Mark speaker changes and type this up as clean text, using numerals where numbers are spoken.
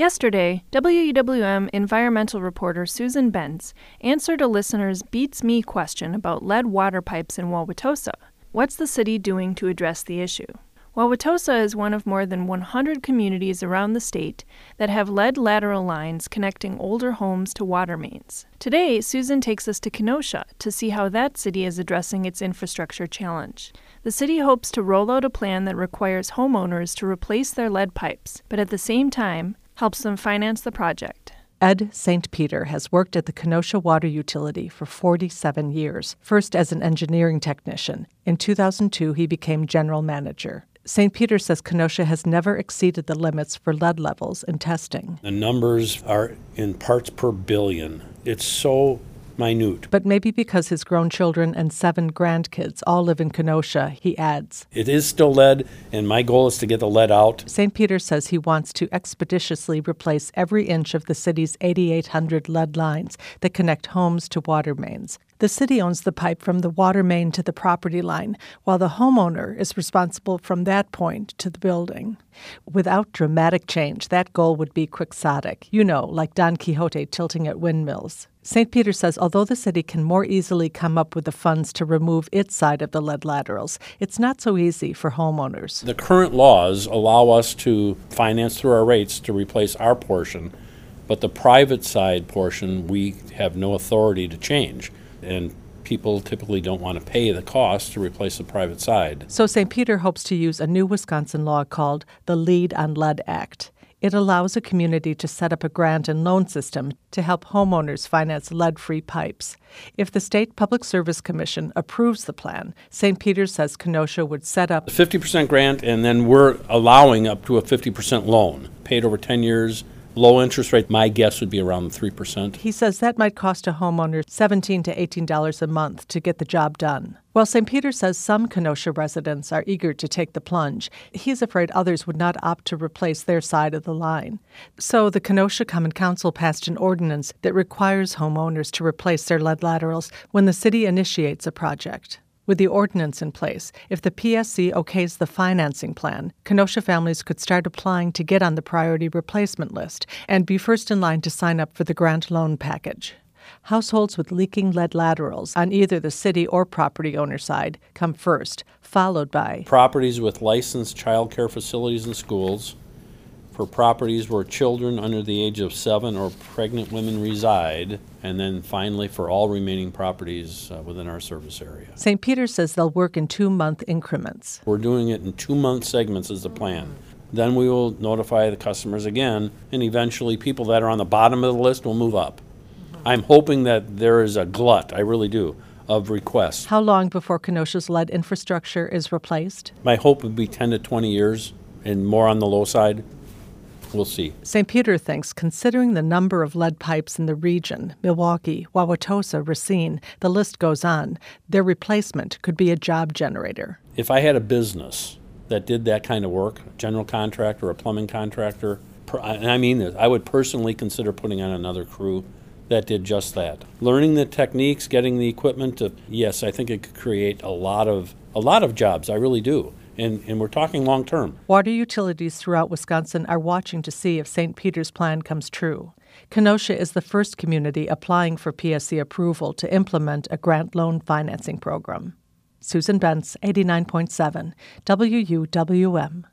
Speaker 1: Yesterday, WEWM environmental reporter Susan Benz answered a listener's Beats Me question about lead water pipes in Wauwatosa. What's the city doing to address the issue? Wauwatosa is one of more than 100 communities around the state that have lead lateral lines connecting older homes to water mains. Today, Susan takes us to Kenosha to see how that city is addressing its infrastructure challenge. The city hopes to roll out a plan that requires homeowners to replace their lead pipes, but at the same time, helps them finance the project.
Speaker 2: Ed St. Peter has worked at the Kenosha Water Utility for 47 years, first as an engineering technician. In 2002, he became general manager. St. Peter says Kenosha has never exceeded the limits for lead levels in testing.
Speaker 3: The numbers are in parts per billion. It's so minute.
Speaker 2: But maybe because his grown children and 7 grandkids all live in Kenosha, he adds.
Speaker 3: It is still lead, and my goal is to get the lead out.
Speaker 2: St. Peter says he wants to expeditiously replace every inch of the city's 8,800 lead lines that connect homes to water mains. The city owns the pipe from the water main to the property line, while the homeowner is responsible from that point to the building. Without dramatic change, that goal would be quixotic, like Don Quixote tilting at windmills. St. Peter says although the city can more easily come up with the funds to remove its side of the lead laterals, it's not so easy for homeowners.
Speaker 3: The current laws allow us to finance through our rates to replace our portion, but the private side portion we have no authority to change. And people typically don't want to pay the cost to replace the private side.
Speaker 2: So St. Peter hopes to use a new Wisconsin law called the Lead on Lead Act. It allows a community to set up a grant and loan system to help homeowners finance lead-free pipes. If the State Public Service Commission approves the plan, St. Peter says Kenosha would set up
Speaker 3: a 50% grant, and then we're allowing up to a 50% loan, paid over 10 years. Low interest rate, my guess would be around 3%.
Speaker 2: He says that might cost a homeowner $17 to $18 a month to get the job done. While St. Peter says some Kenosha residents are eager to take the plunge, he's afraid others would not opt to replace their side of the line. So the Kenosha Common Council passed an ordinance that requires homeowners to replace their lead laterals when the city initiates a project. With the ordinance in place, if the PSC okays the financing plan, Kenosha families could start applying to get on the priority replacement list and be first in line to sign up for the grant loan package. Households with leaking lead laterals on either the city or property owner side come first, followed by
Speaker 3: properties with licensed child care facilities and schools, for properties where children under the age of 7 or pregnant women reside, and then finally for all remaining properties within our service area.
Speaker 2: St. Peter says they'll work in 2-month increments.
Speaker 3: We're doing it in 2-month segments as the plan. Then we will notify the customers again, and eventually people that are on the bottom of the list will move up. I'm hoping that there is a glut, I really do, of requests.
Speaker 2: How long before Kenosha's lead infrastructure is replaced?
Speaker 3: My hope would be 10 to 20 years, and more on the low side. We'll see.
Speaker 2: St. Peter thinks, considering the number of lead pipes in the region, Milwaukee, Wauwatosa, Racine, the list goes on, their replacement could be a job generator.
Speaker 3: If I had a business that did that kind of work, a general contractor, a plumbing contractor, and I mean this, I would personally consider putting on another crew that did just that. Learning the techniques, getting the equipment yes, I think it could create a lot of jobs, I really do. And we're talking long term.
Speaker 2: Water utilities throughout Wisconsin are watching to see if St. Peter's plan comes true. Kenosha is the first community applying for PSC approval to implement a grant loan financing program. Susan Benz, 89.7, WUWM.